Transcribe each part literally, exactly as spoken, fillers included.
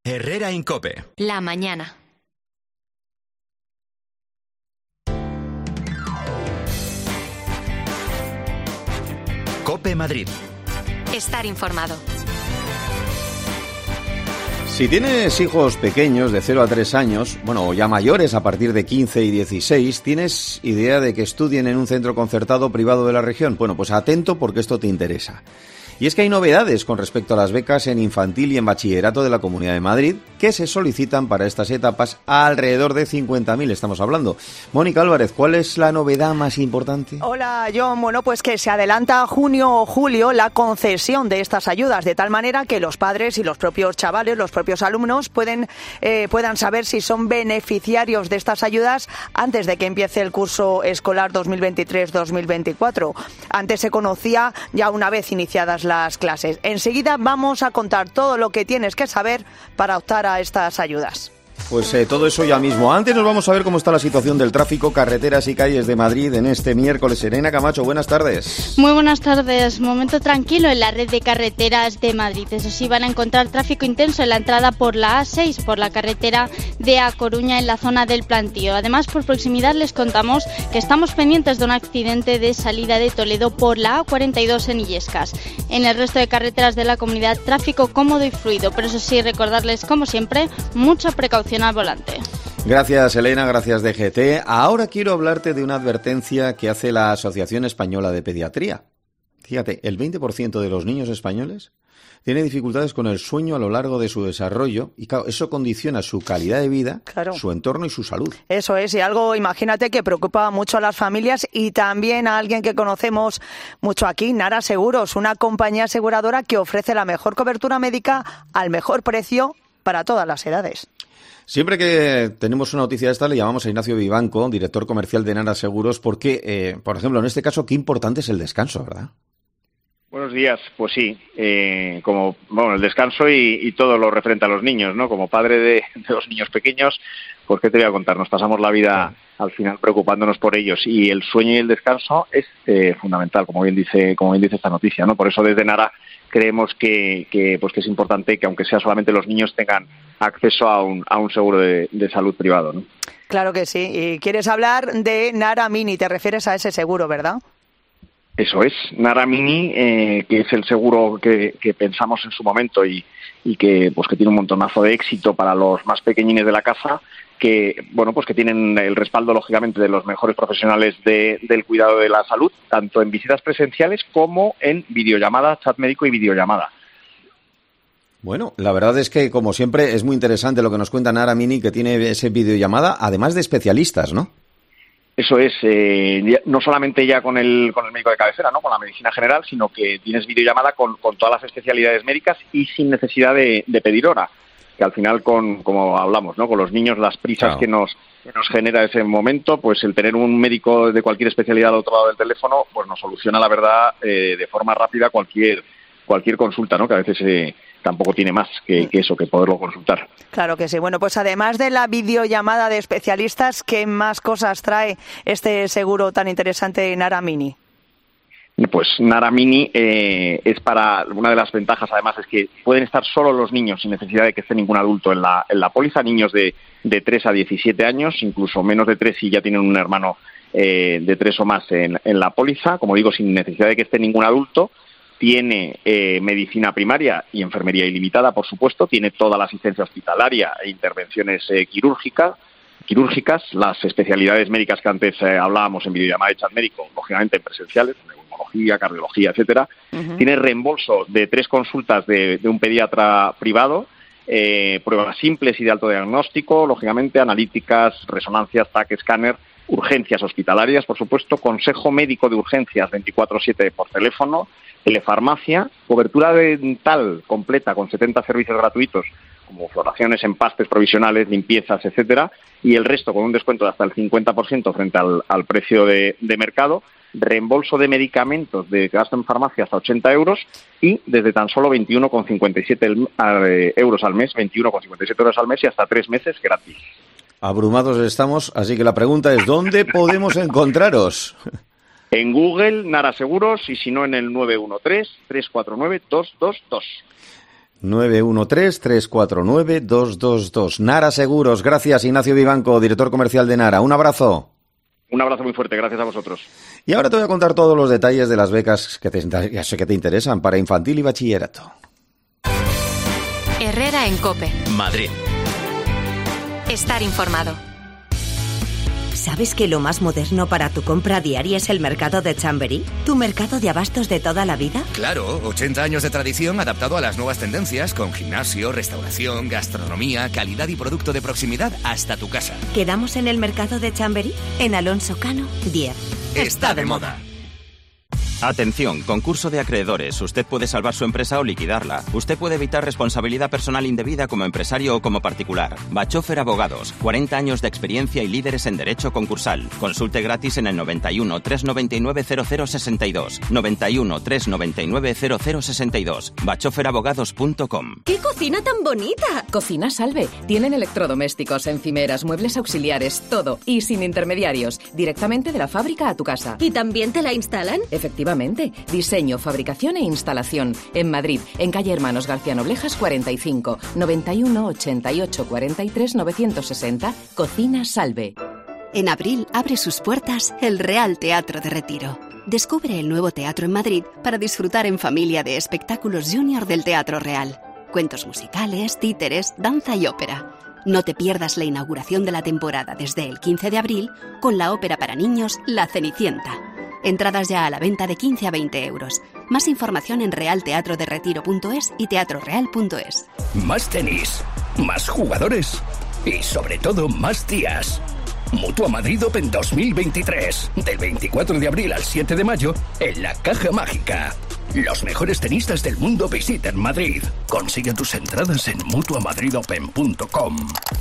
Herrera en COPE. La mañana. COPE Madrid. Estar informado. Si tienes hijos pequeños de cero a tres años, bueno, o ya mayores a partir de quince y dieciséis, ¿tienes idea de que estudien en un centro concertado privado de la región? Bueno, pues atento porque esto te interesa. Y es que hay novedades con respecto a las becas en infantil y en bachillerato de la Comunidad de Madrid que se solicitan para estas etapas, alrededor de cincuenta mil estamos hablando. Mónica Álvarez, ¿cuál es la novedad más importante? Hola, John. Bueno, pues que se adelanta a junio o julio la concesión de estas ayudas, de tal manera que los padres y los propios chavales, los propios alumnos pueden, eh, puedan saber si son beneficiarios de estas ayudas antes de que empiece el curso escolar dos mil veintitrés dos mil veinticuatro. Antes se conocía ya una vez iniciadas las clases. Enseguida vamos a contar todo lo que tienes que saber para optar a estas ayudas. Pues eh, todo eso ya mismo. Antes nos vamos a ver cómo está la situación del tráfico, carreteras y calles de Madrid en este miércoles. Elena Camacho, buenas tardes. Muy buenas tardes. Momento tranquilo en la red de carreteras de Madrid. Eso sí, van a encontrar tráfico intenso en la entrada por la A seis, por la carretera de A Coruña en la zona del Plantío. Además, por proximidad les contamos que estamos pendientes de un accidente de salida de Toledo por la A cuarenta y dos en Illescas. En el resto de carreteras de la comunidad, tráfico cómodo y fluido. Pero eso sí, recordarles, como siempre, mucha precaución al volante. Gracias, Elena, gracias D G T. Ahora quiero hablarte de una advertencia que hace la Asociación Española de Pediatría. Fíjate, el veinte por ciento de los niños españoles tiene dificultades con el sueño a lo largo de su desarrollo y claro, eso condiciona su calidad de vida, claro, su entorno y su salud. Eso es, y algo, imagínate, que preocupa mucho a las familias y también a alguien que conocemos mucho aquí, Nara Seguros, una compañía aseguradora que ofrece la mejor cobertura médica al mejor precio para todas las edades. Siempre que tenemos una noticia de esta le llamamos a Ignacio Vivanco, director comercial de Nara Seguros, porque, eh, por ejemplo, en este caso, qué importante es el descanso, ¿verdad? Buenos días, pues sí, eh, como bueno el descanso y, y todo lo referente a los niños, ¿no? Como padre de, de los niños pequeños, pues qué te voy a contar, nos pasamos la vida al final preocupándonos por ellos y el sueño y el descanso es eh, fundamental, como bien dice, como bien dice esta noticia, ¿no? Por eso desde Nara creemos que, que pues que es importante que aunque sea solamente los niños tengan acceso a un, a un seguro de, de salud privado, ¿no? Claro que sí. Y quieres hablar de Nara Mini, te refieres a ese seguro, ¿verdad? Eso es, Nara Mini, eh, que es el seguro que, que pensamos en su momento y, y que pues que tiene un montonazo de éxito para los más pequeñines de la casa, que bueno pues que tienen el respaldo lógicamente de los mejores profesionales de, del cuidado de la salud, tanto en visitas presenciales como en videollamada, chat médico y videollamada. Bueno, la verdad es que, como siempre, es muy interesante lo que nos cuenta Nara Mini, que tiene ese videollamada, además de especialistas, ¿no? Eso es, eh, no solamente ya con el con el médico de cabecera, ¿no? Con la medicina general, sino que tienes videollamada con, con todas las especialidades médicas y sin necesidad de, de pedir hora. Que al final, con como hablamos, ¿no? Con los niños, las prisas claro. que nos que nos genera ese momento, pues el tener un médico de cualquier especialidad al otro lado del teléfono, pues nos soluciona, la verdad, eh, de forma rápida cualquier cualquier consulta, ¿no? Que a veces eh, tampoco tiene más que, que eso, que poderlo consultar. Claro que sí. Bueno, pues además de la videollamada de especialistas, ¿qué más cosas trae este seguro tan interesante Nara Mini? Pues Nara Mini eh, es para, una de las ventajas además es que pueden estar solo los niños sin necesidad de que esté ningún adulto en la, en la póliza, niños de, de tres a diecisiete años, incluso menos de tres si ya tienen un hermano eh, de tres o más en, en la póliza, como digo, sin necesidad de que esté ningún adulto. Tiene eh, medicina primaria y enfermería ilimitada, por supuesto, tiene toda la asistencia hospitalaria e intervenciones eh, quirúrgica, quirúrgicas, las especialidades médicas que antes eh, hablábamos en videollamada de chat médico, lógicamente en presenciales, neumología, cardiología, etcétera. Uh-huh. Tiene reembolso de tres consultas de, de un pediatra privado, eh, pruebas simples y de alto diagnóstico, lógicamente analíticas, resonancias, T A C, escáner, urgencias hospitalarias, por supuesto, consejo médico de urgencias veinticuatro siete por teléfono, telefarmacia, cobertura dental completa con setenta servicios gratuitos como floraciones, empastes provisionales, limpiezas, etcétera, y el resto con un descuento de hasta el cincuenta por ciento frente al, al precio de, de mercado, reembolso de medicamentos de gasto en farmacia hasta ochenta euros y desde tan solo veintiuno con cincuenta y siete euros al mes, veintiuno con cincuenta y siete euros al mes y hasta tres meses gratis. Abrumados estamos, así que la pregunta es, ¿dónde podemos encontraros? En Google, Nara Seguros, y si no en el nueve uno tres, tres cuatro nueve, dos dos dos. nueve uno tres, tres cuatro nueve, dos dos dos. Nara Seguros. Gracias, Ignacio Vivanco, director comercial de Nara. Un abrazo. Un abrazo muy fuerte, gracias a vosotros. Y ahora te voy a contar todos los detalles de las becas que te, ya sé que te interesan para infantil y bachillerato. Herrera en COPE. Madrid. Estar informado. ¿Sabes que lo más moderno para tu compra diaria es el mercado de Chamberí? ¿Tu mercado de abastos de toda la vida? Claro, ochenta años de tradición adaptado a las nuevas tendencias, con gimnasio, restauración, gastronomía, calidad y producto de proximidad hasta tu casa. ¿Quedamos en el mercado de Chamberí? En Alonso Cano, diez. Está de moda. Atención, concurso de acreedores. Usted puede salvar su empresa o liquidarla. Usted puede evitar responsabilidad personal indebida como empresario o como particular. Bachofer Abogados, cuarenta años de experiencia y líderes en derecho concursal. Consulte gratis en el noventa y uno, trescientos noventa y nueve, cero cero sesenta y dos. noventa y uno, trescientos noventa y nueve, cero cero sesenta y dos. bachofer abogados punto com. ¡Qué cocina tan bonita! Cocina Salve. Tienen electrodomésticos, encimeras, muebles auxiliares, todo. Y sin intermediarios. Directamente de la fábrica a tu casa. ¿Y también te la instalan? Efectivamente. Diseño, fabricación e instalación. En Madrid, en calle Hermanos García Noblejas cuarenta y cinco, noventa y uno, ochenta y ocho, cuarenta y tres, novecientos sesenta. Cocina Salve. En abril abre sus puertas el Real Teatro de Retiro. Descubre el nuevo teatro en Madrid para disfrutar en familia de espectáculos junior del Teatro Real. Cuentos musicales, títeres, danza y ópera. No te pierdas la inauguración de la temporada desde el quince de abril con la ópera para niños La Cenicienta. Entradas ya a la venta de quince a veinte euros. Más información en real teatro de retiro punto es y teatro real punto es. Más tenis, más jugadores y sobre todo más días. Mutua Madrid Open dos mil veintitrés. Del veinticuatro de abril al siete de mayo en la Caja Mágica. Los mejores tenistas del mundo visitan Madrid. Consigue tus entradas en mutua madrid open punto com.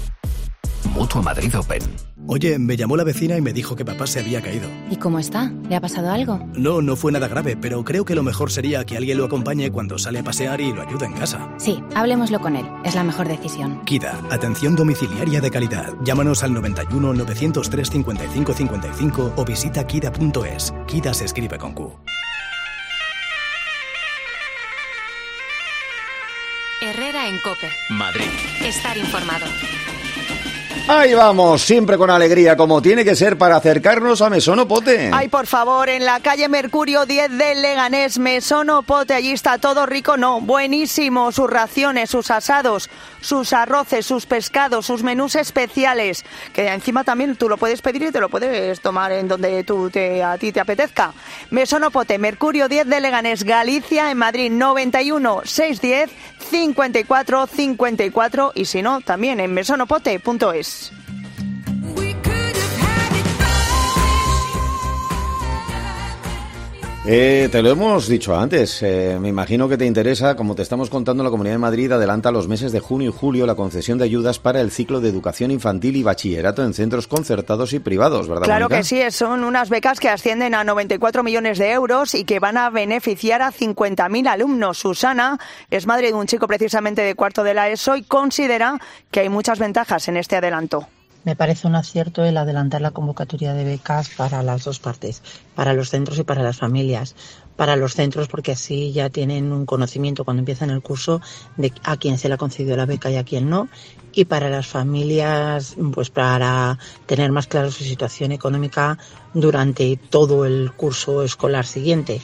Mutua Madrid Open. Oye, me llamó la vecina y me dijo que papá se había caído. ¿Y cómo está? ¿Le ha pasado algo? No, no fue nada grave, pero creo que lo mejor sería que alguien lo acompañe cuando sale a pasear y lo ayude en casa. Sí, hablemoslo con él. Es la mejor decisión. Kida, atención domiciliaria de calidad. Llámanos al noventa y uno, novecientos tres, cincuenta y cinco cincuenta y cinco o visita kida punto es. Kida se escribe con Q. Herrera en COPE. Madrid. Estar informado. Ahí vamos, siempre con alegría, como tiene que ser, para acercarnos a Mesón Opote. Ay, por favor, en la calle Mercurio diez de Leganés, Mesón Opote, allí está todo rico, no, buenísimo, sus raciones, sus asados, sus arroces, sus pescados, sus menús especiales, que encima también tú lo puedes pedir y te lo puedes tomar en donde tú te, a ti te apetezca. Mesón Opote, Mercurio diez de Leganés, Galicia, en Madrid, noventa y uno, seiscientos diez, cincuenta y cuatro cincuenta y cuatro, y si no, también en mesón opote punto es. Eh, te lo hemos dicho antes, eh, me imagino que te interesa, como te estamos contando, la Comunidad de Madrid adelanta los meses de junio y julio la concesión de ayudas para el ciclo de educación infantil y bachillerato en centros concertados y privados, ¿verdad, Claro Mónica? que sí, son unas becas que ascienden a noventa y cuatro millones de euros y que van a beneficiar a cincuenta mil alumnos. Susana es madre de un chico precisamente de cuarto de la ESO y considera que hay muchas ventajas en este adelanto. Me parece un acierto el adelantar la convocatoria de becas para las dos partes, para los centros y para las familias. Para los centros porque así ya tienen un conocimiento cuando empiezan el curso de a quién se le ha concedido la beca y a quién no. Y para las familias, pues para tener más claro su situación económica durante todo el curso escolar siguiente.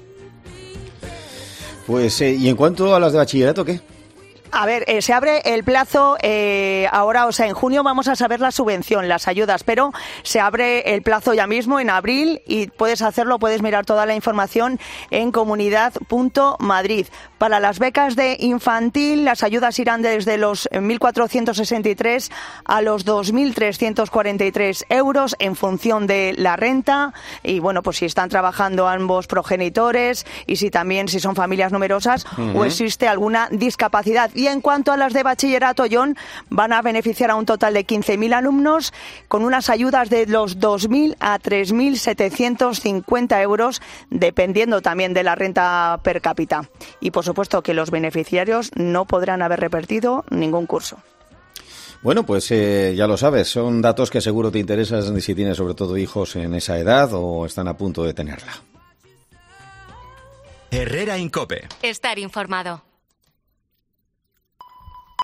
Pues, eh, ¿y en cuanto a las de bachillerato, qué? A ver, eh, se abre el plazo eh, ahora, o sea, en junio vamos a saber la subvención, las ayudas, pero se abre el plazo ya mismo en abril y puedes hacerlo, puedes mirar toda la información en comunidad punto madrid. Para las becas de infantil, las ayudas irán desde los mil cuatrocientos sesenta y tres a los dos mil trescientos cuarenta y tres euros en función de la renta y, bueno, pues si están trabajando ambos progenitores y si también si son familias numerosas uh-huh. o existe alguna discapacidad. Y en cuanto a las de bachillerato, John, van a beneficiar a un total de quince mil alumnos con unas ayudas de los dos mil a tres mil setecientos cincuenta euros, dependiendo también de la renta per cápita. Y, por supuesto, que los beneficiarios no podrán haber repetido ningún curso. Bueno, pues eh, ya lo sabes, son datos que seguro te interesan si tienes sobre todo hijos en esa edad o están a punto de tenerla. Herrera en COPE. Estar informado.